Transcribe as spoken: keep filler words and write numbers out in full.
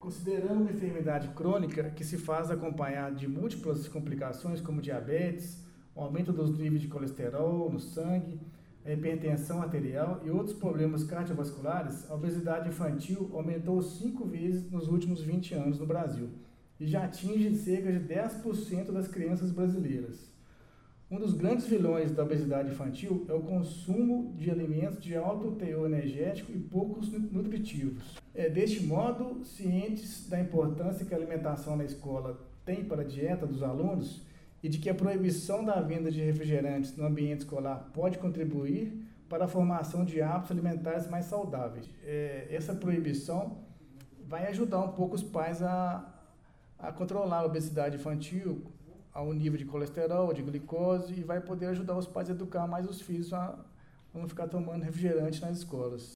Considerando uma enfermidade crônica que se faz acompanhar de múltiplas complicações como diabetes, o aumento dos níveis de colesterol no sangue, a hipertensão arterial e outros problemas cardiovasculares, a obesidade infantil aumentou cinco vezes nos últimos vinte anos no Brasil e já atinge cerca de dez por cento das crianças brasileiras. Um dos grandes vilões da obesidade infantil é o consumo de alimentos de alto teor energético e poucos nutritivos. É, deste modo, cientes da importância que a alimentação na escola tem para a dieta dos alunos e de que a proibição da venda de refrigerantes no ambiente escolar pode contribuir para a formação de hábitos alimentares mais saudáveis. É, essa proibição vai ajudar um pouco os pais a, a controlar a obesidade infantil, ao nível de colesterol, de glicose, e vai poder ajudar os pais a educar mais os filhos a não ficar tomando refrigerante nas escolas.